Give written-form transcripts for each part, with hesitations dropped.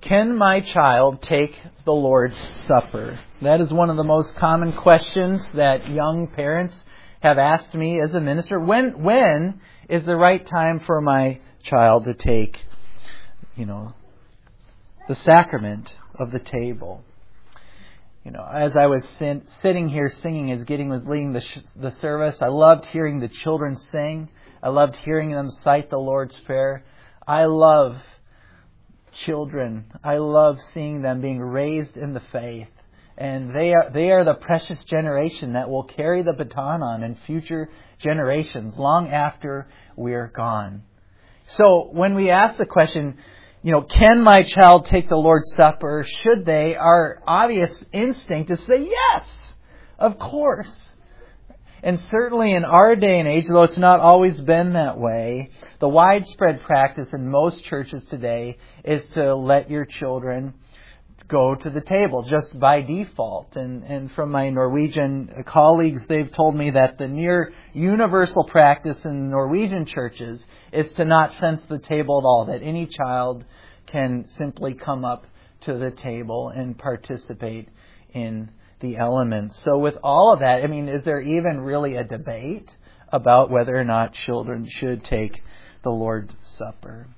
Can my child take the Lord's Supper? That is one of the most common questions that young parents have asked me as a minister. When is the right time for my child to take, the sacrament of the table? As I was sitting here singing as Gideon was leading the service, I loved hearing the children sing. I loved hearing them cite the Lord's Prayer. I love children. I love seeing them being raised in the faith. And they are the precious generation that will carry the baton on in future generations, long after we're gone. So when we ask the question, can my child take the Lord's Supper? Should they? Our obvious instinct is to say yes, of course. And certainly in our day and age, though it's not always been that way, the widespread practice in most churches today is to let your children go to the table just by default. And from my Norwegian colleagues, they've told me that the near universal practice in Norwegian churches is to not fence the table at all, that any child can simply come up to the table and participate in the elements. So with all of that, is there even really a debate about whether or not children should take the Lord's Supper?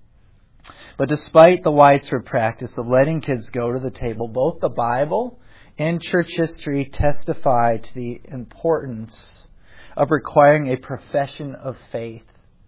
But despite the widespread practice of letting kids go to the table, both the Bible and church history testify to the importance of requiring a profession of faith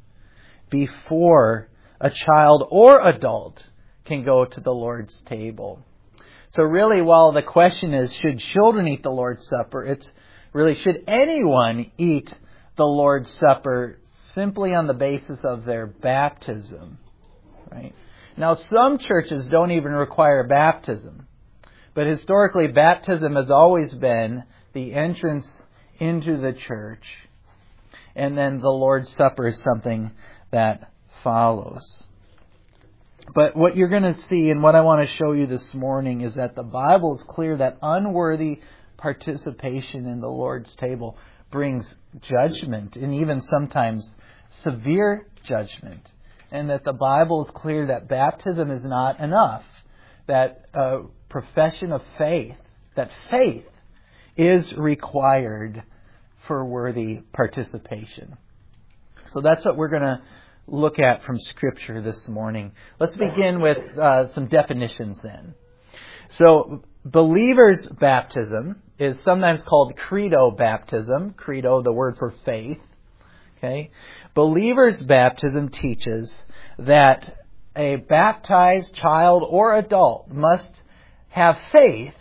before a child or adult can go to the Lord's table. So really, while the question is, should children eat the Lord's Supper, it's really, should anyone eat the Lord's Supper simply on the basis of their baptism? Right? Now, some churches don't even require baptism. But historically, baptism has always been the entrance into the church. And then the Lord's Supper is something that follows. But what you're going to see, and what I want to show you this morning, is that the Bible is clear that unworthy participation in the Lord's table brings judgment, and even sometimes severe judgment. And that the Bible is clear that baptism is not enough. That a profession of faith, that faith is required for worthy participation. So that's what we're going to look at from Scripture this morning. Let's begin with some definitions then. So, believer's baptism is sometimes called credo baptism. Credo, the word for faith. Okay. Believer's baptism teaches that a baptized child or adult must have faith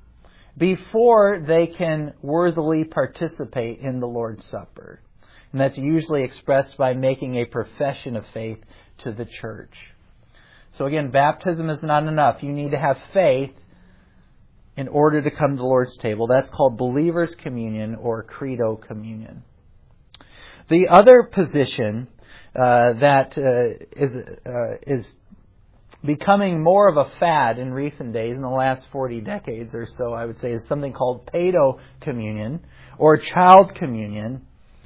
before they can worthily participate in the Lord's Supper. And that's usually expressed by making a profession of faith to the church. So again, baptism is not enough. You need to have faith in order to come to the Lord's table. That's called believer's communion or credo communion. The other position that is becoming more of a fad in recent days, in the last 40 decades or so, I would say, is something called pedo communion or child communion.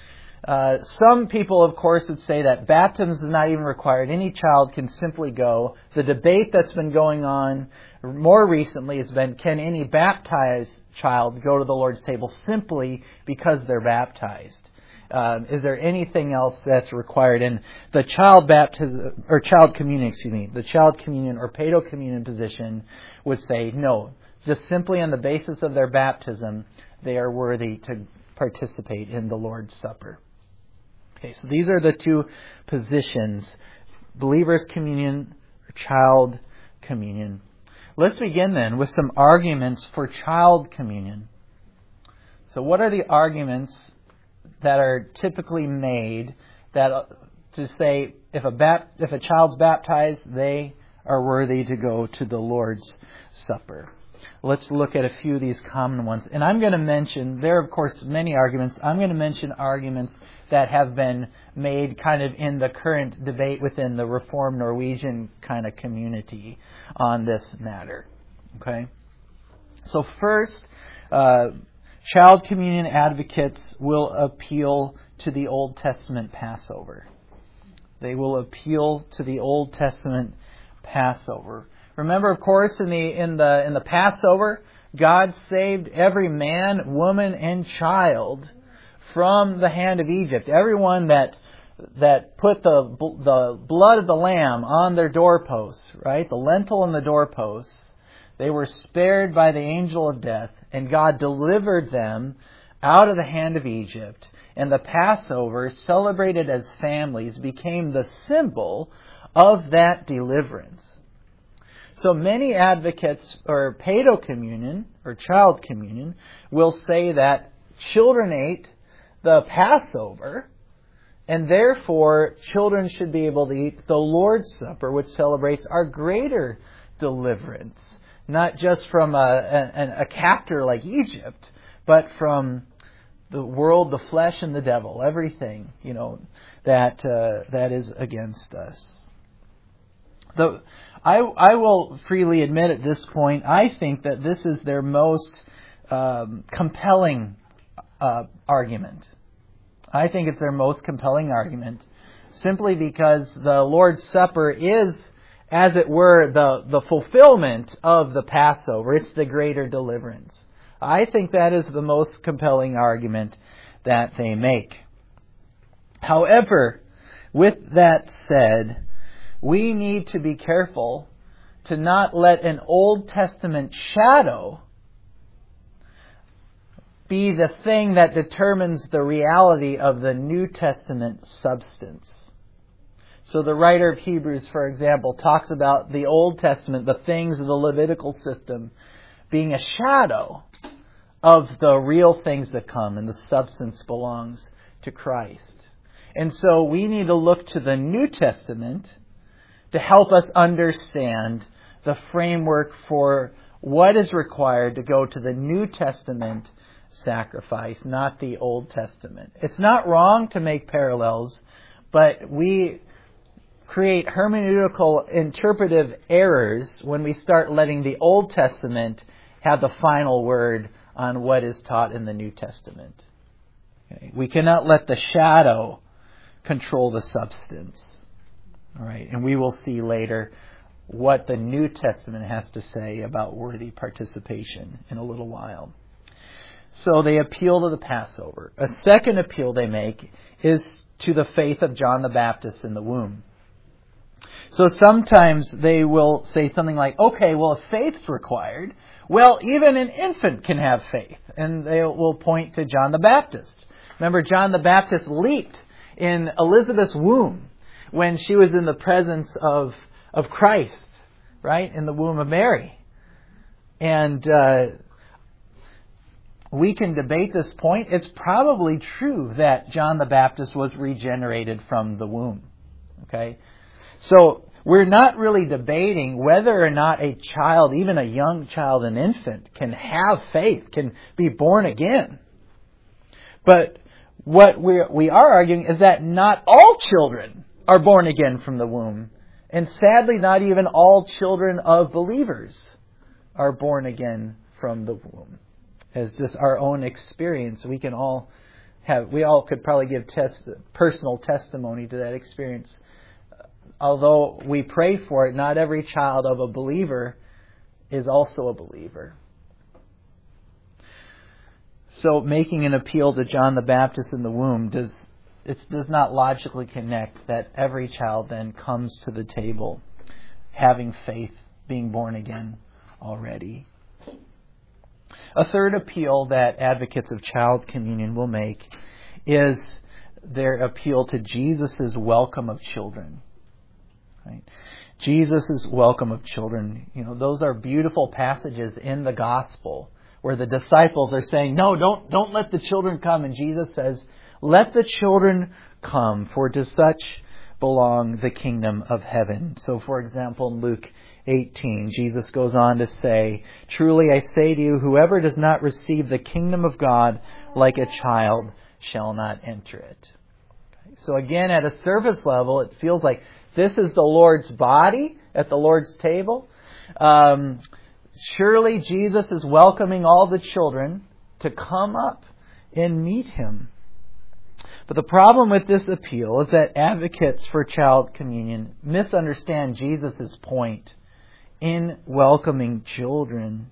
Some people, of course, would say that baptism is not even required. Any child can simply go. The debate that's been going on more recently has been, can any baptized child go to the Lord's table simply because they're baptized? Is there anything else that's required? And the child baptism or child communion, the child communion or pedo communion position would say no. Just simply on the basis of their baptism, they are worthy to participate in the Lord's Supper. Okay, so these are the two positions: believer's communion or child communion. Let's begin then with some arguments for child communion. So, what are the arguments that are typically made that to say if a child's baptized, they are worthy to go to the Lord's Supper? Let's look at a few of these common ones. And I'm going to mention, there are of course many arguments. I'm going to mention arguments that have been made kind of in the current debate within the Reformed Norwegian kind of community on this matter. Okay? So first, child communion advocates will appeal to the Old Testament Passover. They will appeal to the Old Testament Passover. Remember, of course, in the Passover, God saved every man, woman, and child from the hand of Egypt. Everyone that put the blood of the lamb on their doorposts, right? The lintel and the doorposts, they were spared by the angel of death, and God delivered them out of the hand of Egypt. And the Passover, celebrated as families, became the symbol of that deliverance. So many advocates or paedocommunion or child communion will say that children ate the Passover, and therefore children should be able to eat the Lord's Supper, which celebrates our greater deliverance, not just from a captor like Egypt, but from the world, the flesh, and the devil, everything that is against us. I will freely admit at this point, I think that this is their most compelling argument. I think it's their most compelling argument, simply because the Lord's Supper is, as it were, the fulfillment of the Passover. It's the greater deliverance. I think that is the most compelling argument that they make. However, with that said, we need to be careful to not let an Old Testament shadow be the thing that determines the reality of the New Testament substance. So the writer of Hebrews, for example, talks about the Old Testament, the things of the Levitical system, being a shadow of the real things that come, and the substance belongs to Christ. And so we need to look to the New Testament to help us understand the framework for what is required to go to the New Testament sacrifice, not the Old Testament. It's not wrong to make parallels, but we create hermeneutical interpretive errors when we start letting the Old Testament have the final word on what is taught in the New Testament. Okay? We cannot let the shadow control the substance. All right, and we will see later what the New Testament has to say about worthy participation in a little while. So they appeal to the Passover. A second appeal they make is to the faith of John the Baptist in the womb. So sometimes they will say something like, okay, well, if faith's required, well, even an infant can have faith. And they will point to John the Baptist. Remember, John the Baptist leaped in Elizabeth's womb when she was in the presence of Christ, right, in the womb of Mary. And we can debate this point. It's probably true that John the Baptist was regenerated from the womb. Okay? So we're not really debating whether or not a child, even a young child, an infant, can have faith, can be born again. But what we are arguing is that not all children are born again from the womb. And sadly, not even all children of believers are born again from the womb. As just our own experience, we all could probably give personal testimony to that experience. Although we pray for it, not every child of a believer is also a believer. So making an appeal to John the Baptist in the womb does not logically connect that every child then comes to the table having faith, being born again already. A third appeal that advocates of child communion will make is their appeal to Jesus' welcome of children. Right? Jesus' welcome of children. Those are beautiful passages in the gospel where the disciples are saying, no, don't let the children come. And Jesus says, let the children come, for to such belong the kingdom of heaven. So, for example, in Luke 18, Jesus goes on to say, truly I say to you, whoever does not receive the kingdom of God like a child shall not enter it. Okay. So again, at a surface level, it feels like this is the Lord's body at the Lord's table. Surely Jesus is welcoming all the children to come up and meet Him. But the problem with this appeal is that advocates for child communion misunderstand Jesus' point in welcoming children.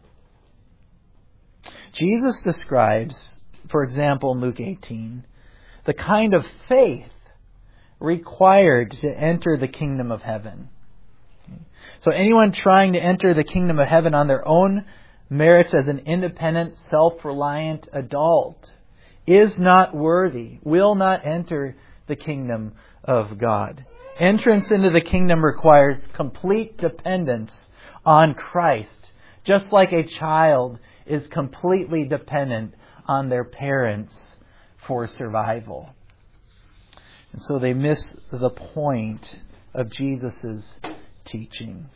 Jesus describes, for example, in Luke 18, the kind of faith required to enter the kingdom of heaven. So anyone trying to enter the kingdom of heaven on their own merits as an independent, self-reliant adult is not worthy, will not enter the kingdom of God. Entrance into the kingdom requires complete dependence on Christ, just like a child is completely dependent on their parents for survival. And so they miss the point of Jesus' teaching.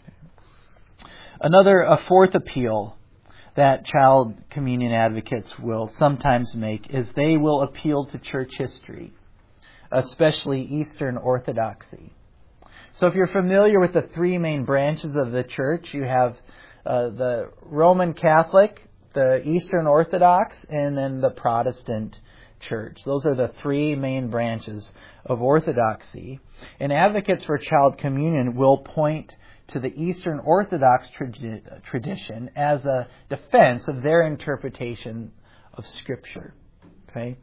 A fourth appeal that child communion advocates will sometimes make is they will appeal to church history, especially Eastern Orthodoxy. So if you're familiar with the three main branches of the church, you have the Roman Catholic, the Eastern Orthodox, and then the Protestant church. Those are the three main branches of Orthodoxy. And advocates for child communion will point to the Eastern Orthodox tradition as a defense of their interpretation of Scripture. Okay?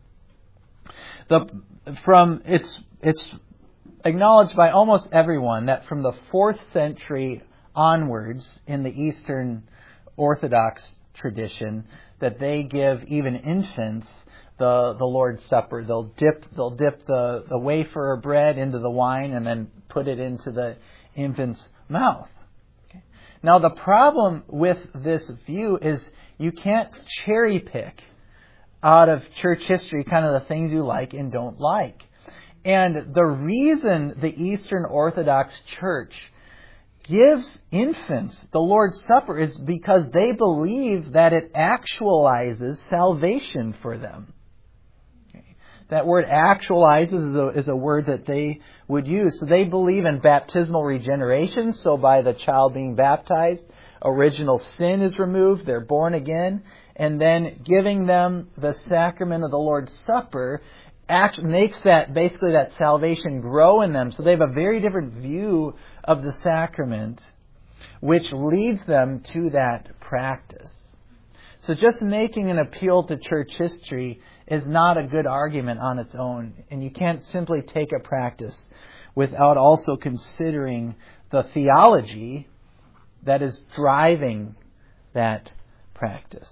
It's acknowledged by almost everyone that from the 4th century onwards in the Eastern Orthodox tradition that they give even infants the Lord's Supper. They'll dip the wafer or bread into the wine and then put it into the infant's mouth. Okay. Now the problem with this view is you can't cherry pick out of church history kind of the things you like and don't like. And the reason the Eastern Orthodox Church gives infants the Lord's Supper is because they believe that it actualizes salvation for them. Okay. That word actualizes is a word that they would use. So they believe in baptismal regeneration. So by the child being baptized, original sin is removed. They're born again. And then giving them the sacrament of the Lord's Supper makes that salvation grow in them. So they have a very different view of the sacrament, which leads them to that practice. So just making an appeal to church history is not a good argument on its own. And you can't simply take a practice without also considering the theology that is driving that practice.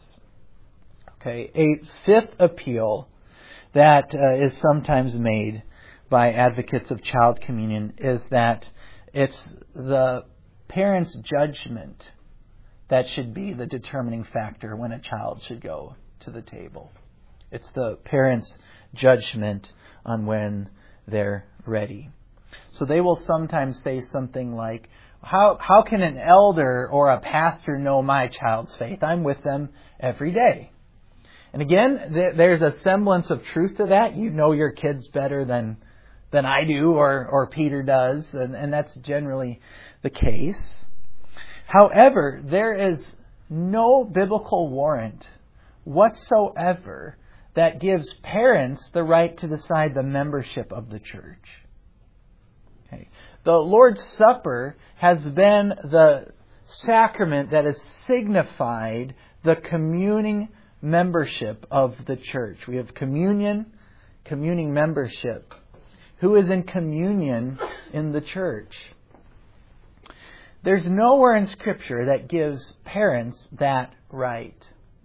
Okay, a fifth appeal that is sometimes made by advocates of child communion is that it's the parent's judgment that should be the determining factor when a child should go to the table. It's the parent's judgment on when they're ready. So they will sometimes say something like, how can an elder or a pastor know my child's faith? I'm with them every day. And again, there's a semblance of truth to that. You know your kids better than I do or Peter does, and that's generally the case. However, there is no biblical warrant whatsoever that gives parents the right to decide the membership of the church. Okay. The Lord's Supper has been the sacrament that has signified the communing membership of the church. We have communion, communing membership. Who is in communion in the church? There's nowhere in Scripture that gives parents that right.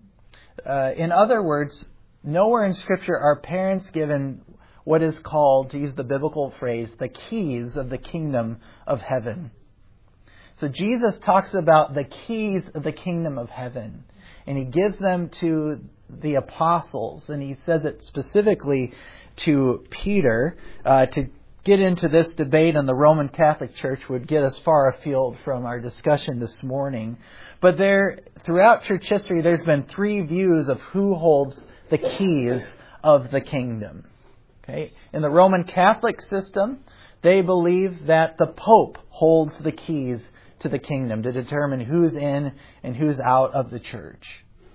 In other words, nowhere in Scripture are parents given what is called, to use the biblical phrase, the keys of the kingdom of heaven. So Jesus talks about the keys of the kingdom of heaven. And He gives them to the apostles. And He says it specifically to Peter. To get into this debate on the Roman Catholic Church would get us far afield from our discussion this morning. But throughout church history, there's been three views of who holds the keys of the kingdom. Okay? In the Roman Catholic system, they believe that the Pope holds the keys to the kingdom to determine who's in and who's out of the church.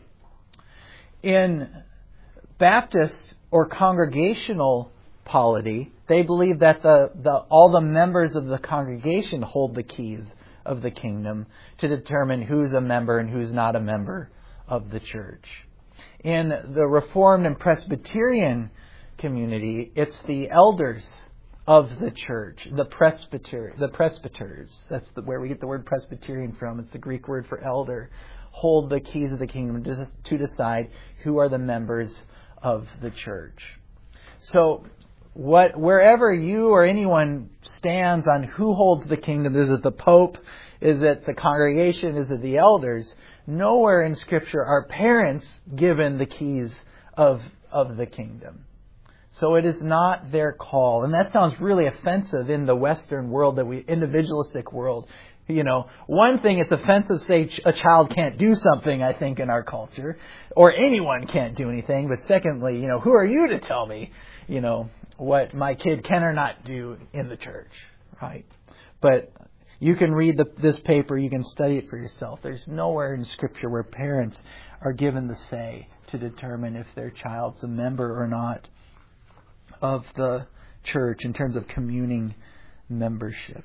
In Baptist or congregational polity, they believe that all the members of the congregation hold the keys of the kingdom to determine who's a member and who's not a member of the church. In the Reformed and Presbyterian community, it's the elders of the church, the presbyters. That's where we get the word Presbyterian from. It's the Greek word for elder. Hold the keys of the kingdom to decide who are the members of the church. So wherever you or anyone stands on who holds the kingdom, is it the Pope? Is it the congregation? Is it the elders? Nowhere in Scripture are parents given the keys of the kingdom. So it is not their call. And that sounds really offensive in the Western world, individualistic world. You know, one thing, it's offensive to say a child can't do something, I think, in our culture, or anyone can't do anything. But secondly, who are you to tell me, what my kid can or not do in the church, right? But you can read this paper, you can study it for yourself. There's nowhere in Scripture where parents are given the say to determine if their child's a member or not of the church in terms of communing membership.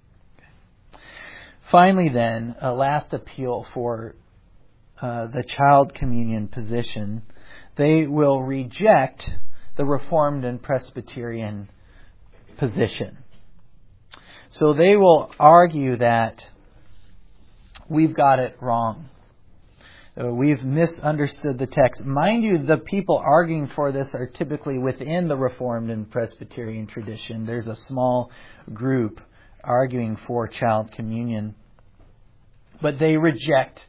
Finally, then, a last appeal for the child communion position. They will reject the Reformed and Presbyterian position. So they will argue that we've got it wrong. We've misunderstood the text. Mind you, the people arguing for this are typically within the Reformed and Presbyterian tradition. There's a small group arguing for child communion. But they reject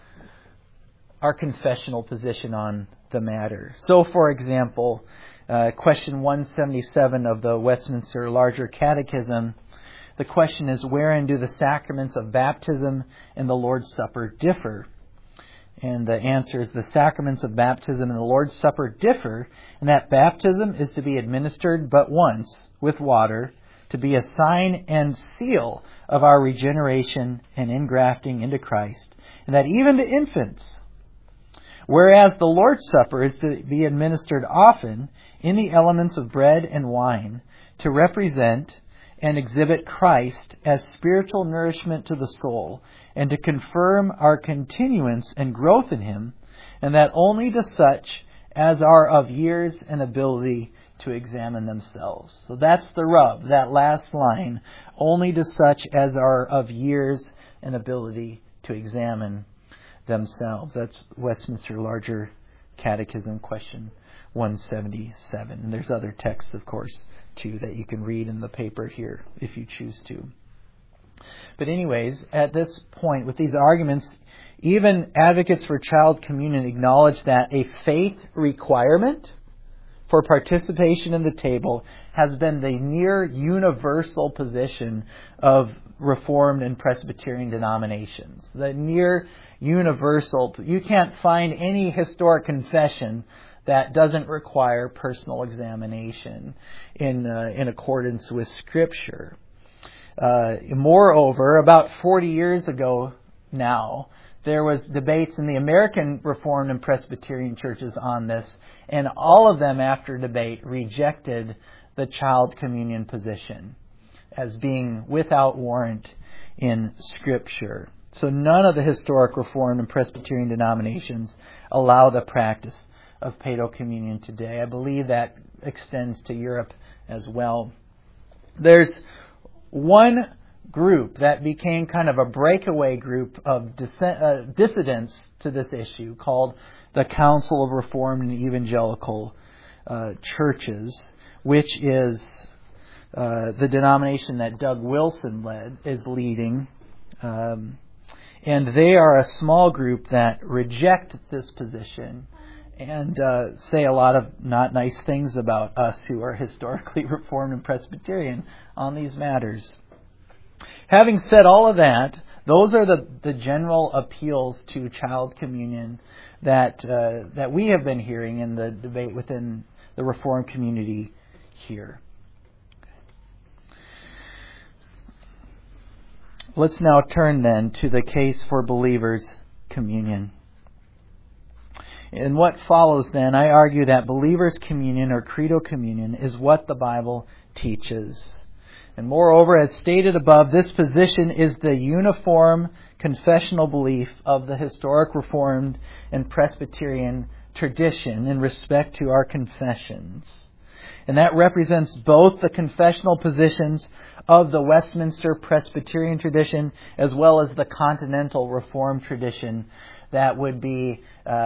our confessional position on the matter. So, for example, question 177 of the Westminster Larger Catechism, the question is, wherein do the sacraments of baptism and the Lord's Supper differ? And the answer is the sacraments of baptism and the Lord's Supper differ in that baptism is to be administered but once with water, to be a sign and seal of our regeneration and ingrafting into Christ, and that even to infants. Whereas the Lord's Supper is to be administered often in the elements of bread and wine to represent and exhibit Christ as spiritual nourishment to the soul and to confirm our continuance and growth in Him, and that only to such as are of years and ability to examine themselves. So that's the rub, that last line, only to such as are of years and ability to examine themselves. That's Westminster Larger Catechism, question 177. And there's other texts, of course, too, that you can read in the paper here if you choose to. But anyways, at this point, with these arguments, even advocates for child communion acknowledge that a faith requirement for participation in the table has been the near universal position of Reformed and Presbyterian denominations. The near universal. You can't find any historic confession that doesn't require personal examination in accordance with Scripture. Moreover, about 40 years ago now, there was debates in the American Reformed and Presbyterian churches on this, and all of them, after debate, rejected the child communion position as being without warrant in Scripture. So none of the historic Reformed and Presbyterian denominations allow the practice of paedocommunion today. I believe that extends to Europe as well. There's one group that became kind of a breakaway group of dissidents to this issue called the Council of Reformed and Evangelical Churches, which is the denomination that Doug Wilson is leading. And they are a small group that reject this position and say a lot of not nice things about us who are historically Reformed and Presbyterian on these matters. Having said all of that, those are the general appeals to child communion that we have been hearing in the debate within the Reformed community here. Let's now turn then to the case for believers' communion. In what follows then, I argue that believers' communion or credo communion is what the Bible teaches. And moreover, as stated above, this position is the uniform confessional belief of the historic Reformed and Presbyterian tradition in respect to our confessions. And that represents both the confessional positions of the Westminster Presbyterian tradition as well as the Continental Reformed tradition that would be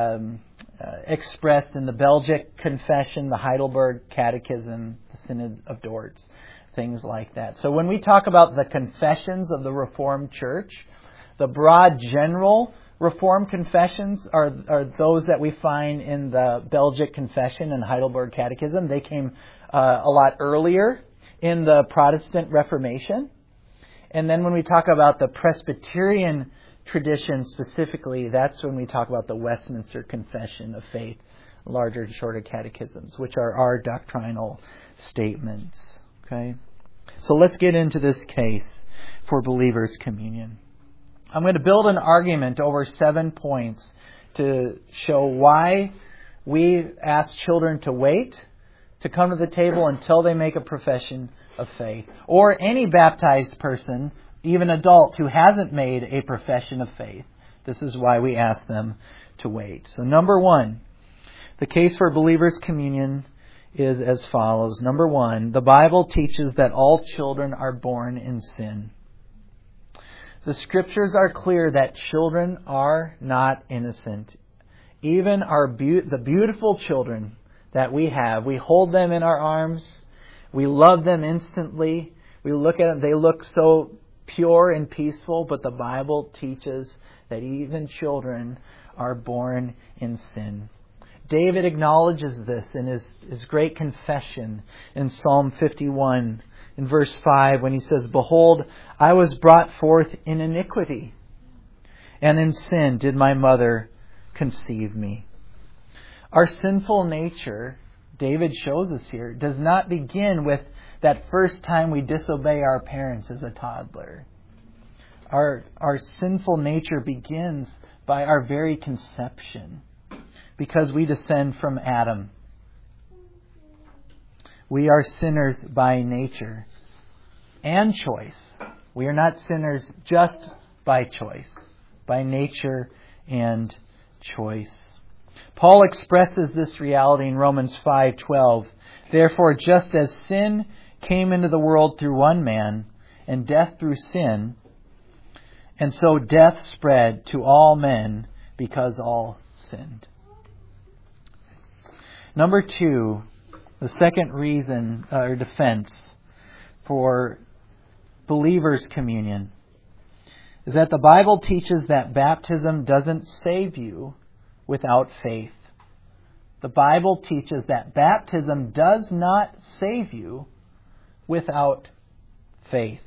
expressed in the Belgic Confession, the Heidelberg Catechism, the Synod of Dort, things like that. So when we talk about the confessions of the Reformed Church, the broad general Reformed confessions are those that we find in the Belgic Confession and Heidelberg Catechism. They came a lot earlier in the Protestant Reformation. And then when we talk about the Presbyterian tradition specifically, that's when we talk about the Westminster Confession of Faith, larger and shorter catechisms, which are our doctrinal statements. Okay? So let's get into this case for believers' communion. I'm going to build an argument over 7 points to show why we ask children to wait to come to the table until they make a profession of faith. Or any baptized person, even adult, who hasn't made a profession of faith. This is why we ask them to wait. So number 1, the case for believers' communion is as follows. Number 1, the Bible teaches that all children are born in sin. The Scriptures are clear that children are not innocent. Even the beautiful children that we have, we hold them in our arms. We love them instantly. We look at them, they look so pure and peaceful, but the Bible teaches that even children are born in sin. David acknowledges this in his great confession in Psalm 51. In verse 5, when he says, "Behold, I was brought forth in iniquity, and in sin did my mother conceive me." Our sinful nature, David shows us here, does not begin with that first time we disobey our parents as a toddler. Our sinful nature begins by our very conception, because we descend from Adam. We are sinners by nature and choice. We are not sinners just by choice, by nature and choice. Paul expresses this reality in Romans 5:12. "Therefore, just as sin came into the world through one man, and death through sin, and so death spread to all men because all sinned." Number 2, the second reason or defense for believers' communion is that the Bible teaches that baptism doesn't save you without faith. The Bible teaches that baptism does not save you without faith.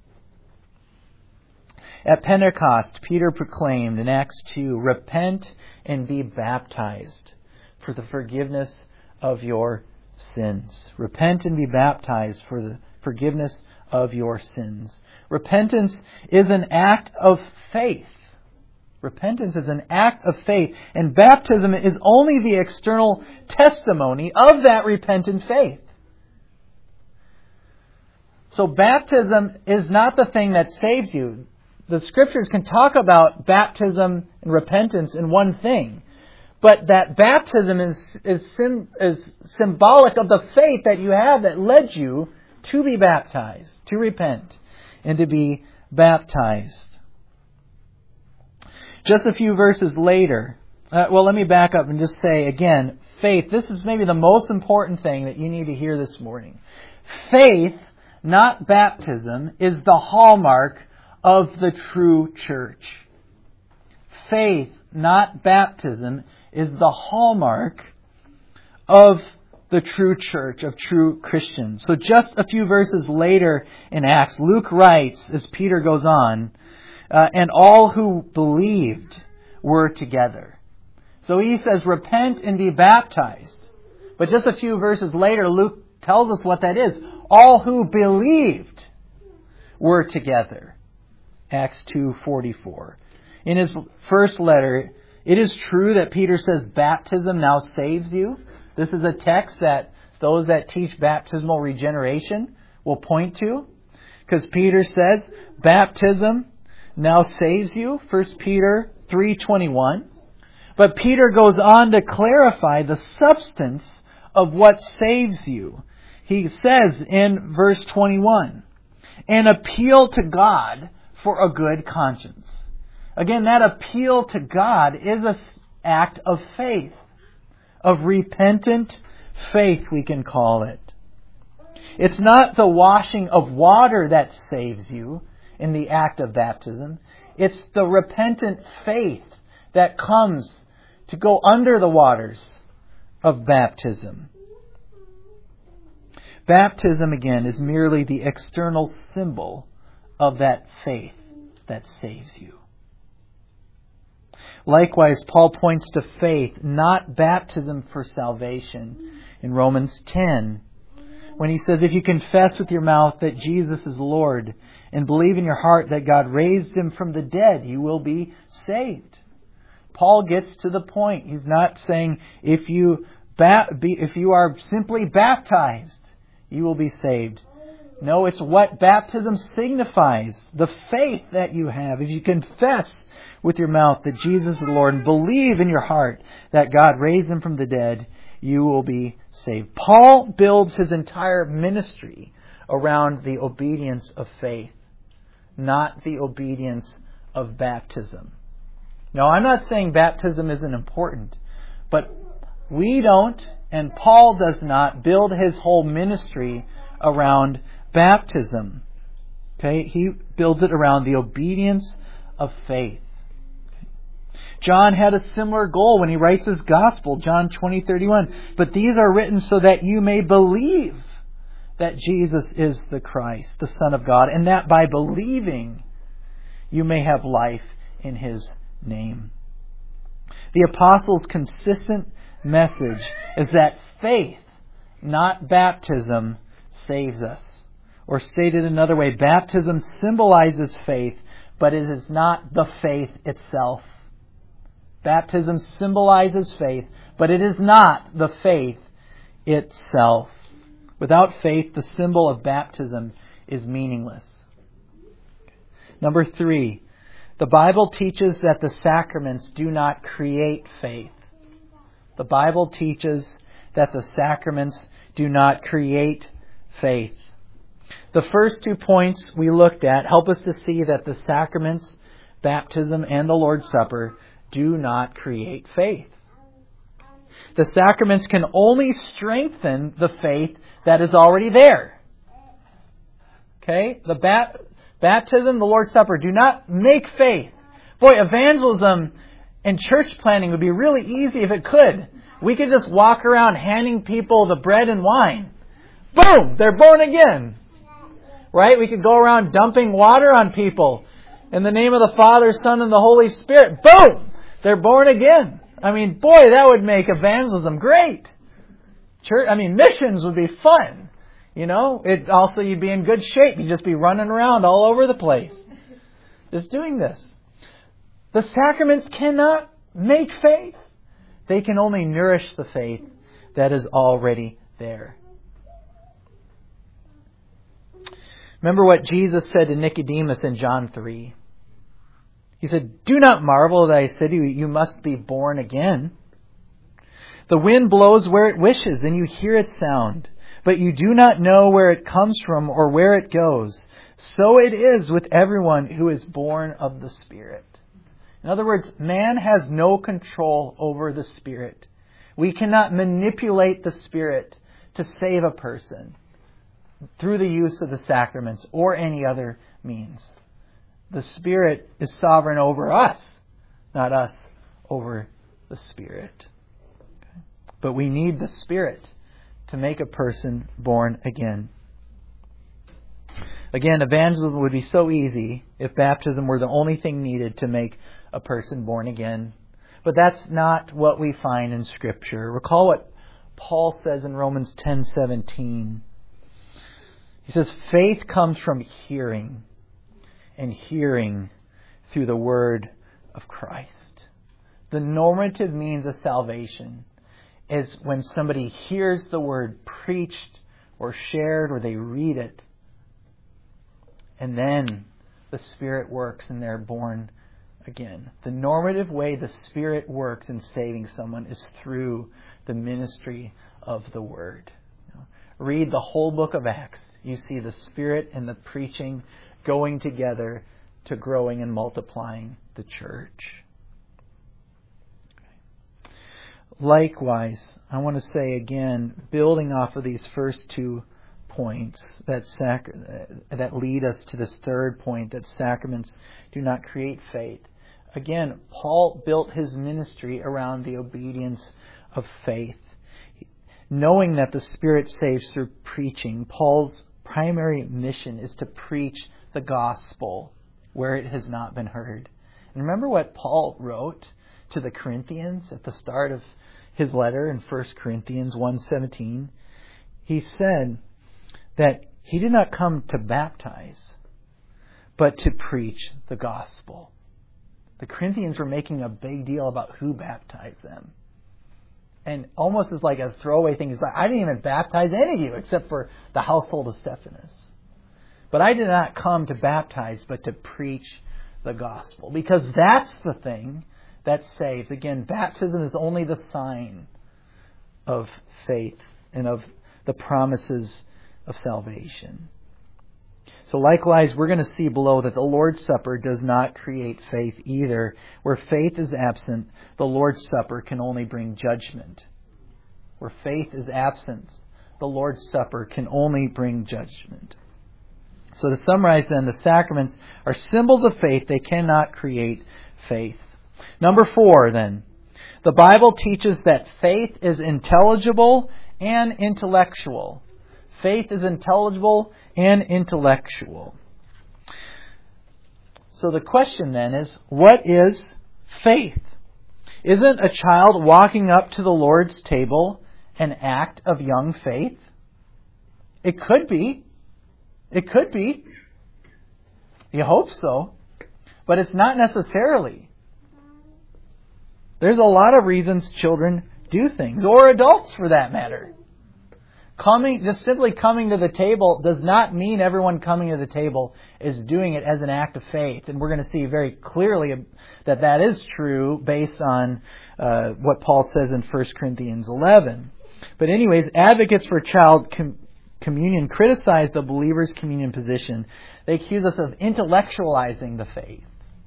At Pentecost, Peter proclaimed in Acts 2, "Repent and be baptized for the forgiveness of your sins." Repent and be baptized for the forgiveness of your sins. Repentance is an act of faith. Repentance is an act of faith, and baptism is only the external testimony of that repentant faith. So baptism is not the thing that saves you. The Scriptures can talk about baptism and repentance in one thing, but that baptism is symbolic of the faith that you have that led you to be baptized, to repent, and to be baptized. Just a few verses later, let me back up and just say again, faith, this is maybe the most important thing that you need to hear this morning. Faith, not baptism, is the hallmark of the true church. Faith, not baptism, is the hallmark of the true church, of true Christians. So just a few verses later in Acts, Luke writes, as Peter goes on, "And all who believed were together." So he says, repent and be baptized. But just a few verses later, Luke tells us what that is. All who believed were together. Acts 2:44. In his first letter, it is true that Peter says baptism now saves you. This is a text that those that teach baptismal regeneration will point to. Because Peter says, baptism now saves you. 1 Peter 3:21. But Peter goes on to clarify the substance of what saves you. He says in verse 21, an appeal to God for a good conscience. Again, that appeal to God is an act of faith, of repentant faith, we can call it. It's not the washing of water that saves you in the act of baptism. It's the repentant faith that comes to go under the waters of baptism. Baptism, again, is merely the external symbol of that faith that saves you. Likewise, Paul points to faith, not baptism for salvation, in Romans 10, when he says, if you confess with your mouth that Jesus is Lord and believe in your heart that God raised Him from the dead, you will be saved. Paul gets to the point. He's not saying if you are simply baptized, you will be saved. No, it's what baptism signifies, the faith that you have. If you confess with your mouth that Jesus is the Lord and believe in your heart that God raised Him from the dead, you will be saved. Paul builds his entire ministry around the obedience of faith, not the obedience of baptism. Now, I'm not saying baptism isn't important, but we don't, and Paul does not, build his whole ministry around baptism. Okay? He builds it around the obedience of faith. John had a similar goal when he writes his gospel, John 20:31. But these are written so that you may believe that Jesus is the Christ, the Son of God, and that by believing you may have life in His name. The apostles' consistent message is that faith, not baptism, saves us. Or stated another way, baptism symbolizes faith, but it is not the faith itself. Baptism symbolizes faith, but it is not the faith itself. Without faith, the symbol of baptism is meaningless. Number 3, the Bible teaches that the sacraments do not create faith. The Bible teaches that the sacraments do not create faith. The first 2 points we looked at help us to see that the sacraments, baptism and the Lord's Supper, do not create faith. The sacraments can only strengthen the faith that is already there. Okay? The baptism, the Lord's Supper do not make faith. Boy, evangelism and church planting would be really easy if it could. We could just walk around handing people the bread and wine. Boom! They're born again. Right? We could go around dumping water on people in the name of the Father, Son, and the Holy Spirit. Boom! They're born again. I mean, boy, that would make evangelism great. Missions would be fun. You'd be in good shape. You'd just be running around all over the place, just doing this. The sacraments cannot make faith. They can only nourish the faith that is already there. Remember what Jesus said to Nicodemus in John 3. He said, do not marvel that I said to you, you must be born again. The wind blows where it wishes, and you hear its sound, but you do not know where it comes from or where it goes. So it is with everyone who is born of the Spirit. In other words, man has no control over the Spirit. We cannot manipulate the Spirit to save a person through the use of the sacraments or any other means. The Spirit is sovereign over us, not us over the Spirit. Okay? But we need the Spirit to make a person born again. Again, evangelism would be so easy if baptism were the only thing needed to make a person born again. But that's not what we find in Scripture. Recall what Paul says in Romans 10:17. He says, faith comes from hearing, and hearing through the word of Christ. The normative means of salvation is when somebody hears the word preached or shared or they read it. And then the Spirit works and they're born again. The normative way the Spirit works in saving someone is through the ministry of the Word. Read the whole book of Acts. You see the Spirit and the preaching going together to growing and multiplying the church. Likewise, I want to say again, building off of these first 2 points that lead us to this third point, that sacraments do not create faith. Again, Paul built his ministry around the obedience of faith. Knowing that the Spirit saves through preaching, Paul's primary mission is to preach the gospel where it has not been heard. And remember what Paul wrote to the Corinthians at the start of his letter in 1 Corinthians 1:17. He said that he did not come to baptize, but to preach the gospel. The Corinthians were making a big deal about who baptized them. And almost as like a throwaway thing, it's like, I didn't even baptize any of you except for the household of Stephanas. But I did not come to baptize, but to preach the gospel. Because that's the thing that saves. Again, baptism is only the sign of faith and of the promises of salvation. So likewise, we're going to see below that the Lord's Supper does not create faith either. Where faith is absent, the Lord's Supper can only bring judgment. Where faith is absent, the Lord's Supper can only bring judgment. So to summarize then, the sacraments are symbols of faith. They cannot create faith. Number 4 then. The Bible teaches that faith is intelligible and intellectual. Faith is intelligible and intellectual. So the question then is, what is faith? Isn't a child walking up to the Lord's table an act of young faith? It could be. It could be. You hope so. But it's not necessarily. There's a lot of reasons children do things, or adults for that matter. Just simply coming to the table does not mean everyone coming to the table is doing it as an act of faith. And we're going to see very clearly that that is true based on what Paul says in 1 Corinthians 11. But anyways, advocates for child communion criticize the believer's communion position. They accuse us of intellectualizing the faith.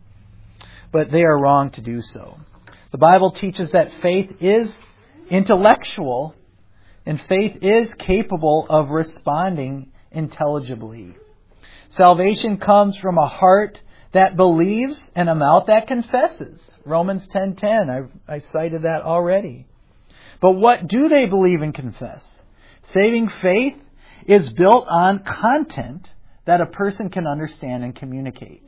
But they are wrong to do so. The Bible teaches that faith is intellectual, and faith is capable of responding intelligibly. Salvation comes from a heart that believes and a mouth that confesses. Romans 10:10. I cited that already. But what do they believe and confess? Saving faith is built on content that a person can understand and communicate.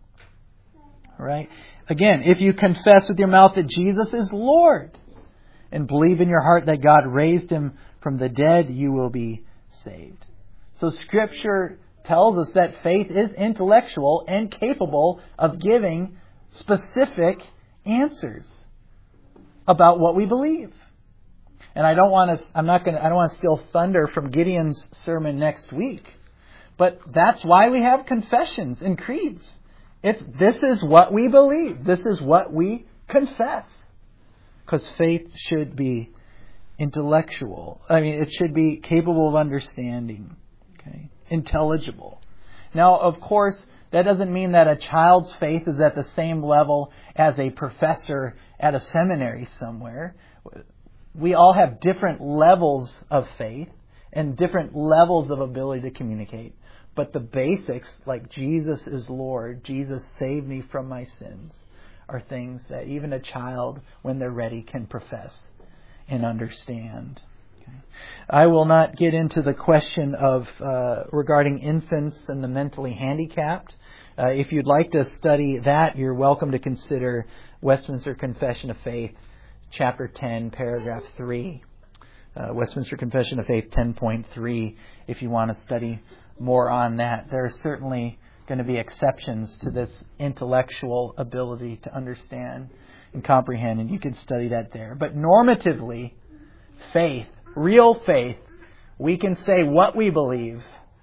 All right? Again, if you confess with your mouth that Jesus is Lord and believe in your heart that God raised Him from the dead, you will be saved. So Scripture tells us that faith is intellectual and capable of giving specific answers about what we believe. And I don't want to steal thunder from Gideon's sermon next week, but that's why we have confessions and creeds. This is what we believe. This is what we confess. Because faith should be intellectual. It should be capable of understanding. Okay? Intelligible. Now, of course, that doesn't mean that a child's faith is at the same level as a professor at a seminary somewhere. We all have different levels of faith and different levels of ability to communicate. But the basics, like Jesus is Lord, Jesus saved me from my sins, are things that even a child, when they're ready, can profess and understand. Okay. I will not get into the question of regarding infants and the mentally handicapped. If you'd like to study that, you're welcome to consider Westminster Confession of Faith, Chapter 10, Paragraph 3. Westminster Confession of Faith 10.3, if you want to study more on that. There are certainly going to be exceptions to this intellectual ability to understand and comprehend, and you can study that there. But normatively, faith, real faith, we can say what we believe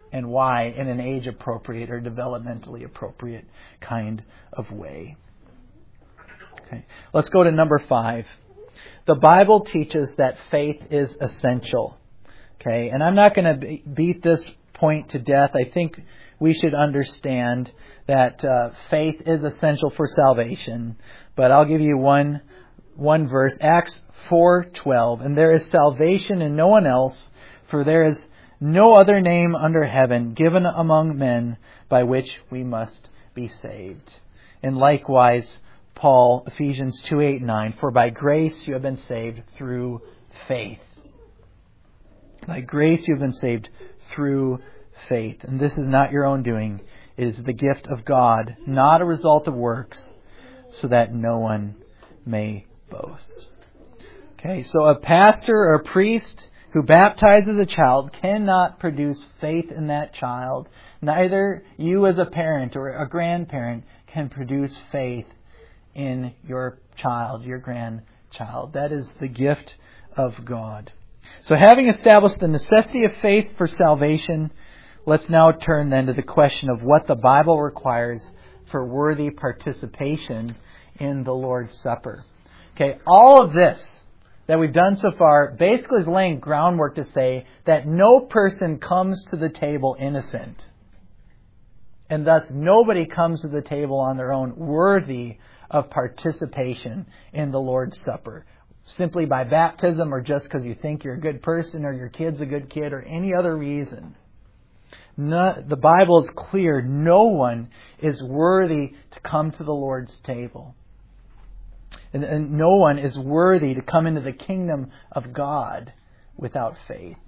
and why in an age-appropriate or developmentally appropriate kind of way. Okay. Let's go to number 5. The Bible teaches that faith is essential. Okay, and I'm not going to beat this point to death. I think we should understand that faith is essential for salvation. But I'll give you one verse, Acts 4:12. And there is salvation in no one else, for there is no other name under heaven given among men by which we must be saved. And likewise, Paul, Ephesians 2:8-9, for by grace you have been saved through faith. By grace you have been saved through faith. And this is not your own doing. It is the gift of God, not a result of works, so that no one may boast. Okay, so a pastor or a priest who baptizes a child cannot produce faith in that child. Neither you as a parent or a grandparent can produce faith in your child, your grandchild. That is the gift of God. So having established the necessity of faith for salvation, let's now turn then to the question of what the Bible requires for worthy participation in the Lord's Supper. Okay, all of this that we've done so far basically is laying groundwork to say that no person comes to the table innocent. And thus nobody comes to the table on their own worthy of participation in the Lord's Supper. Simply by baptism or just because you think you're a good person or your kid's a good kid or any other reason. The Bible is clear. No one is worthy to come to the Lord's table. And no one is worthy to come into the kingdom of God without faith.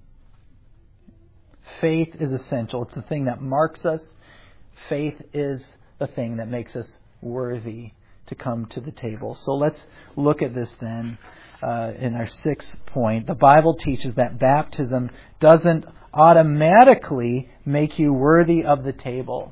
Faith is essential. It's the thing that marks us. Faith is the thing that makes us worthy to come to the table. So let's look at this then in our 6th point. The Bible teaches that baptism doesn't automatically make you worthy of the table.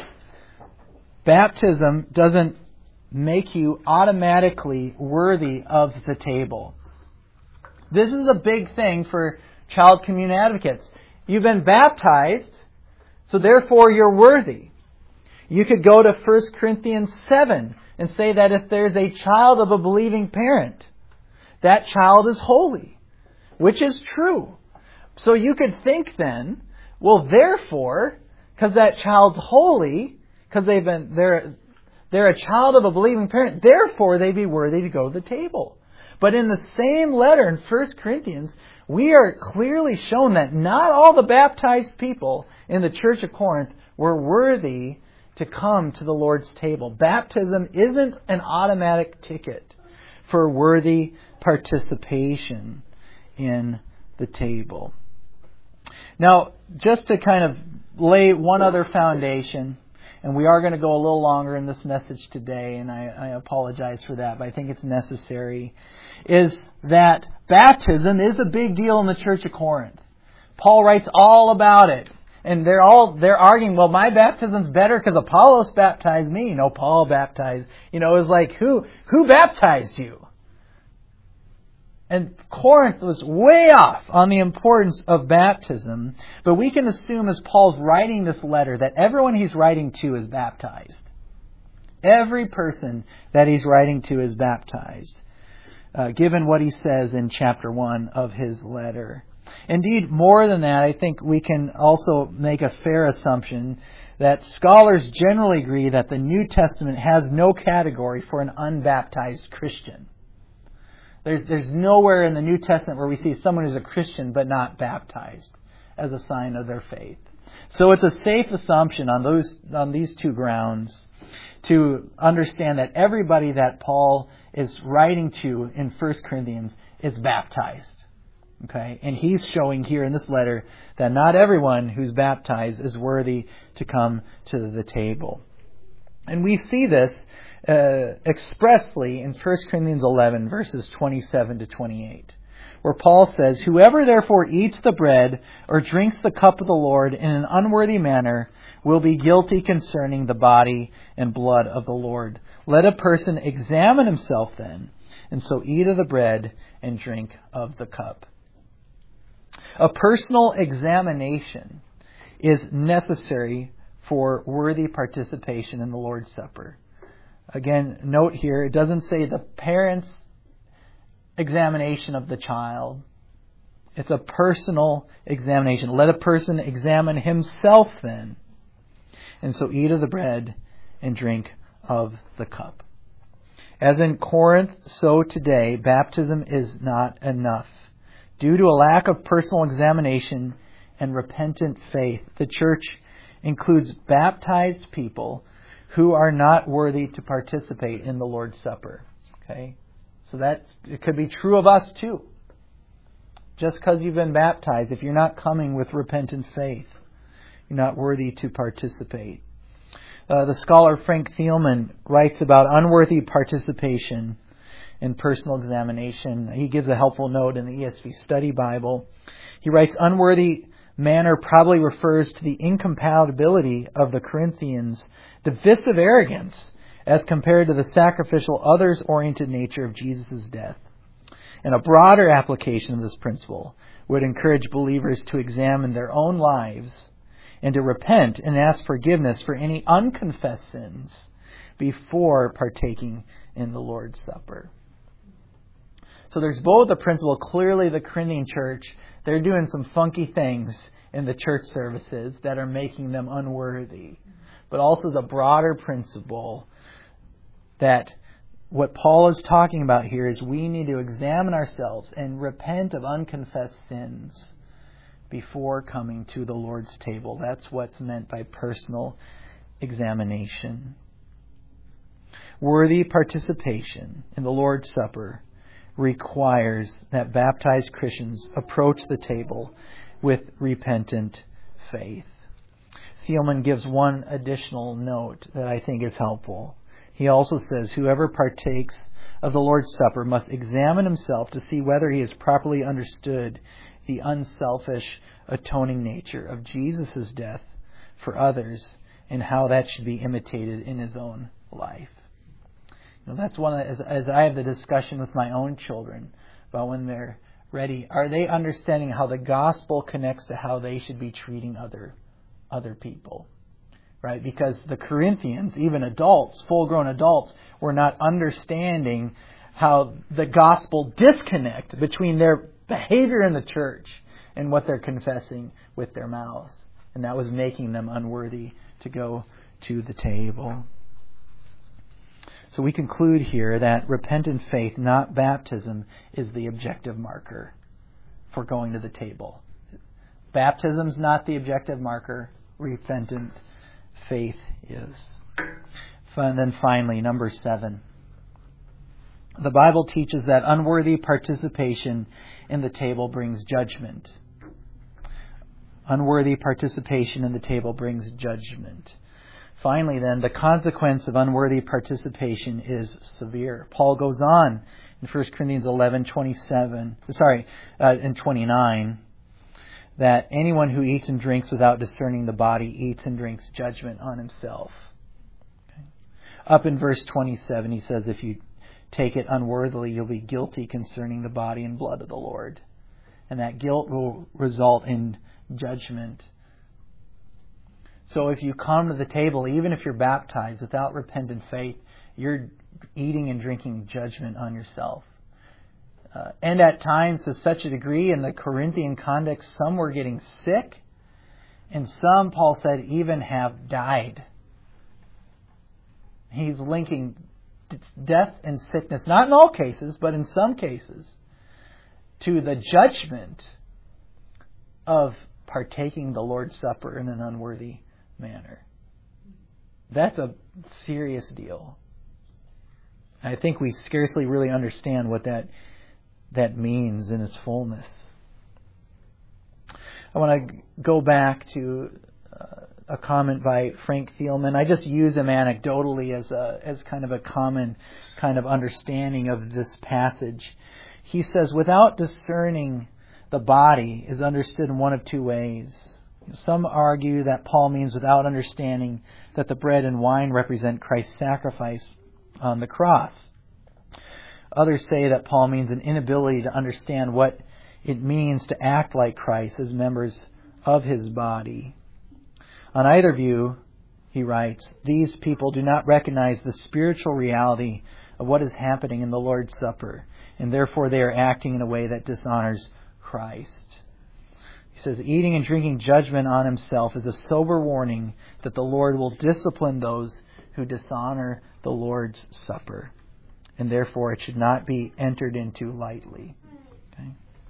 Baptism doesn't make you automatically worthy of the table. This is a big thing for child communion advocates. You've been baptized, so therefore you're worthy. You could go to 1 Corinthians 7 and say that if there's a child of a believing parent, that child is holy, which is true. So you could think then, well, therefore, because that child's holy, because they're a child of a believing parent, therefore they be worthy to go to the table. But in the same letter in 1 Corinthians, we are clearly shown that not all the baptized people in the church of Corinth were worthy to come to the Lord's table. Baptism isn't an automatic ticket for worthy participation in the table. Now, just to kind of lay one other foundation, and we are going to go a little longer in this message today, and I apologize for that, but I think it's necessary, is that baptism is a big deal in the Church of Corinth. Paul writes all about it. And they're arguing, well, my baptism's better because Apollos baptized me. No, Paul baptized. It was like, who baptized you? And Corinth was way off on the importance of baptism. But we can assume as Paul's writing this letter that everyone he's writing to is baptized. Every person that he's writing to is baptized, given what he says in chapter 1 of his letter. Indeed, more than that, I think we can also make a fair assumption that scholars generally agree that the New Testament has no category for an unbaptized Christian. There's nowhere in the New Testament where we see someone who's a Christian but not baptized as a sign of their faith. So it's a safe assumption on these two grounds to understand that everybody that Paul is writing to in 1 Corinthians is baptized. Okay, and he's showing here in this letter that not everyone who's baptized is worthy to come to the table. And we see this expressly in 1 Corinthians 11, verses 27 to 28, where Paul says, "Whoever therefore eats the bread or drinks the cup of the Lord in an unworthy manner will be guilty concerning the body and blood of the Lord. Let a person examine himself then, and so eat of the bread and drink of the cup." A personal examination is necessary for worthy participation in the Lord's Supper. Again, note here, it doesn't say the parent's examination of the child. It's a personal examination. Let a person examine himself then. And so eat of the bread and drink of the cup. As in Corinth, so today, baptism is not enough. Due to a lack of personal examination and repentant faith, the church includes baptized people who are not worthy to participate in the Lord's Supper. Okay? So that it could be true of us too. Just because you've been baptized, if you're not coming with repentant faith, you're not worthy to participate. The scholar Frank Thielman writes about unworthy participation in personal examination. He gives a helpful note in the ESV Study Bible. He writes, unworthy manner probably refers to the incompatibility of the Corinthians' divisive arrogance as compared to the sacrificial, others-oriented nature of Jesus' death. And a broader application of this principle would encourage believers to examine their own lives and to repent and ask forgiveness for any unconfessed sins before partaking in the Lord's Supper. So there's both the principle. Clearly the Corinthian church, they're doing some funky things in the church services that are making them unworthy. But also the broader principle that what Paul is talking about here is we need to examine ourselves and repent of unconfessed sins before coming to the Lord's table. That's what's meant by personal examination. Worthy participation in the Lord's Supper requires that baptized Christians approach the table with repentant faith. Thielman gives one additional note that I think is helpful. He also says, whoever partakes of the Lord's Supper must examine himself to see whether he has properly understood the unselfish, atoning nature of Jesus' death for others and how that should be imitated in his own life. That's one as I have the discussion with my own children about when they're ready, are they understanding how the gospel connects to how they should be treating other people? Right? Because the Corinthians, even adults, full-grown adults, were not understanding how the gospel disconnect between their behavior in the church and what they're confessing with their mouths. And that was making them unworthy to go to the table. So we conclude here that repentant faith, not baptism, is the objective marker for going to the table. Baptism's not the objective marker. Repentant faith is. And then finally, number 7. The Bible teaches that unworthy participation in the table brings judgment. Unworthy participation in the table brings judgment. Finally, then, the consequence of unworthy participation is severe. Paul goes on in 1 Corinthians 29, that anyone who eats and drinks without discerning the body eats and drinks judgment on himself. Okay. Up in verse 27, he says, if you take it unworthily, you'll be guilty concerning the body and blood of the Lord. And that guilt will result in judgment. So if you come to the table, even if you're baptized without repentant faith, you're eating and drinking judgment on yourself. And at times, to such a degree, in the Corinthian context, some were getting sick, and some, Paul said, even have died. He's linking death and sickness, not in all cases, but in some cases, to the judgment of partaking the Lord's Supper in an unworthy manner. That's a serious deal. I think we scarcely really understand what that means in its fullness. I want to go back to a comment by Frank Thielman. I just use him anecdotally as kind of a common kind of understanding of this passage. He says, without discerning the body is understood in one of two ways. Some argue that Paul means without understanding that the bread and wine represent Christ's sacrifice on the cross. Others say that Paul means an inability to understand what it means to act like Christ as members of his body. On either view, he writes, these people do not recognize the spiritual reality of what is happening in the Lord's Supper, and therefore they are acting in a way that dishonors Christ. He says, eating and drinking judgment on himself is a sober warning that the Lord will discipline those who dishonor the Lord's Supper, and therefore it should not be entered into lightly. Okay?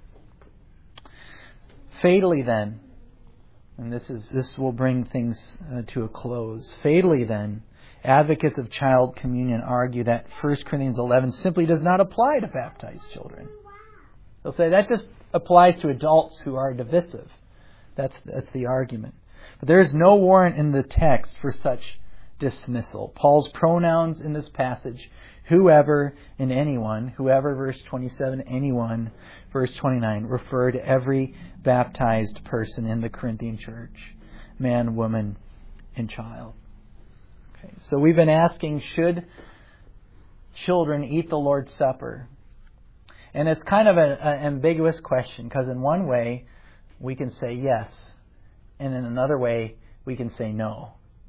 Fatally then, and this will bring things to a close. Fatally then, advocates of child communion argue that 1 Corinthians 11 simply does not apply to baptized children. They'll say that just applies to adults who are divisive. That's the argument. But there is no warrant in the text for such dismissal. Paul's pronouns in this passage, whoever and anyone, whoever verse 27, anyone verse 29, refer to every baptized person in the Corinthian church, man, woman, and child. Okay, so we've been asking, should children eat the Lord's Supper? And it's kind of an ambiguous question, because in one way we can say yes, and in another way we can say no.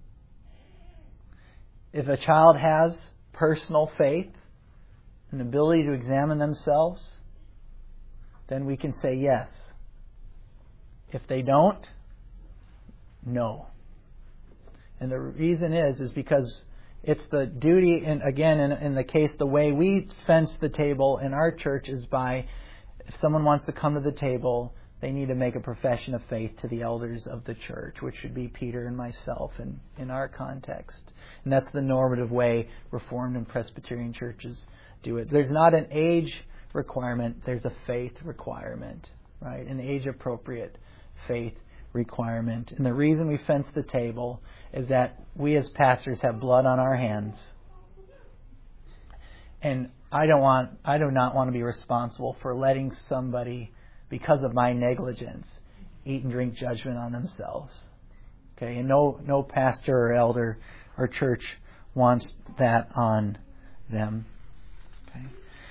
If a child has personal faith, an ability to examine themselves, then we can say yes. If they don't, no. And the reason is because it's the duty, and again, in the case, the way we fence the table in our church is by, if someone wants to come to the table, they need to make a profession of faith to the elders of the church, which should be Peter and myself in our context. And that's the normative way Reformed and Presbyterian churches do it. There's not an age requirement, there's a faith requirement, right? An age-appropriate faith requirement. And the reason we fence the table is that we as pastors have blood on our hands. And I do not want to be responsible for letting somebody, because of my negligence, eat and drink judgment on themselves. Okay, and no pastor or elder or church wants that on them. Okay.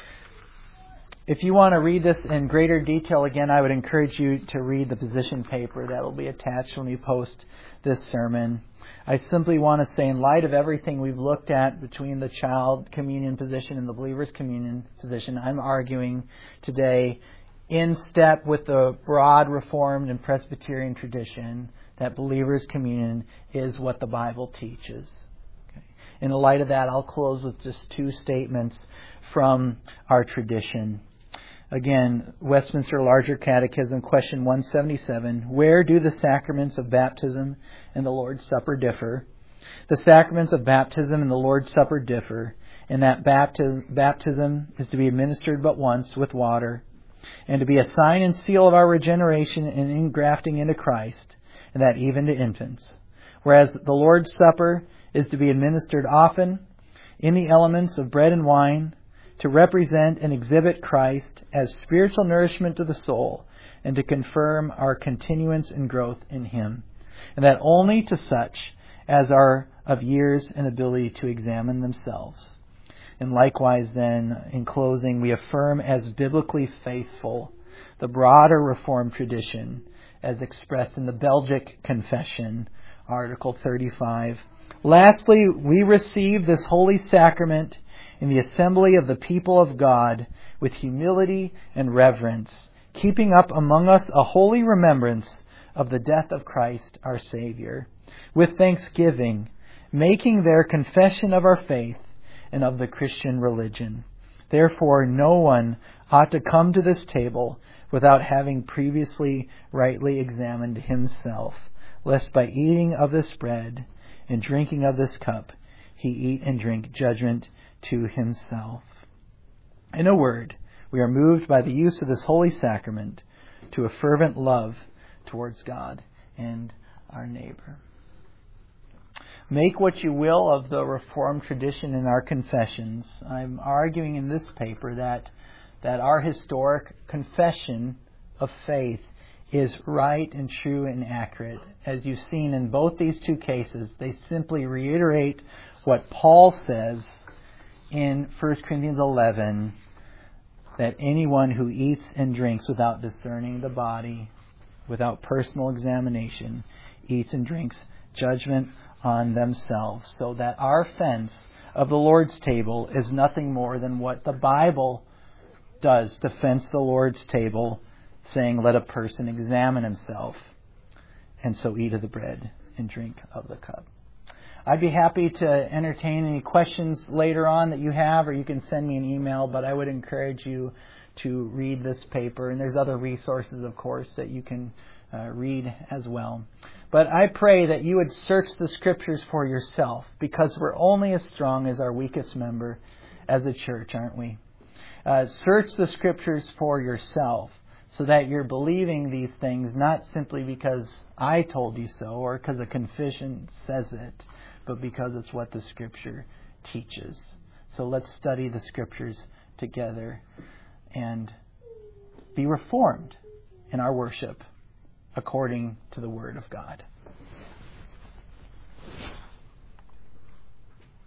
If you want to read this in greater detail, again, I would encourage you to read the position paper that will be attached when we post this sermon. I simply want to say, in light of everything we've looked at between the child communion position and the believer's communion position, I'm arguing today, in step with the broad Reformed and Presbyterian tradition, that believer's communion is what the Bible teaches. Okay. In the light of that, I'll close with just two statements from our tradition. Again, Westminster Larger Catechism, question 177. Where do the sacraments of baptism and the Lord's Supper differ? The sacraments of baptism and the Lord's Supper differ in that baptism is to be administered but once with water, and to be a sign and seal of our regeneration and engrafting into Christ, and that even to infants. Whereas the Lord's Supper is to be administered often in the elements of bread and wine, to represent and exhibit Christ as spiritual nourishment to the soul, and to confirm our continuance and growth in Him, and that only to such as are of years and ability to examine themselves. And likewise then, in closing, we affirm as biblically faithful the broader Reformed tradition as expressed in the Belgic Confession, Article 35. Lastly, we receive this holy sacrament in the assembly of the people of God with humility and reverence, keeping up among us a holy remembrance of the death of Christ our Savior, with thanksgiving, making their confession of our faith and of the Christian religion. Therefore, no one ought to come to this table without having previously rightly examined himself, lest by eating of this bread and drinking of this cup, he eat and drink judgment to himself. In a word, we are moved by the use of this holy sacrament to a fervent love towards God and our neighbor. Make what you will of the Reformed tradition in our confessions. I'm arguing in this paper that our historic confession of faith is right and true and accurate. As you've seen in both these two cases, they simply reiterate what Paul says in 1 Corinthians 11, that anyone who eats and drinks without discerning the body, without personal examination, eats and drinks judgment on themselves, so that our offense of the Lord's table is nothing more than what the Bible does to fence the Lord's table, saying, let a person examine himself, and so eat of the bread and drink of the cup. I'd be happy to entertain any questions later on that you have, or you can send me an email, but I would encourage you to read this paper. And there's other resources, of course, that you can read as well. But I pray that you would search the Scriptures for yourself, because we're only as strong as our weakest member as a church, aren't we? Search the Scriptures for yourself, so that you're believing these things not simply because I told you so or because a confession says it, but because it's what the Scripture teaches. So let's study the Scriptures together and be reformed in our worship according to the Word of God.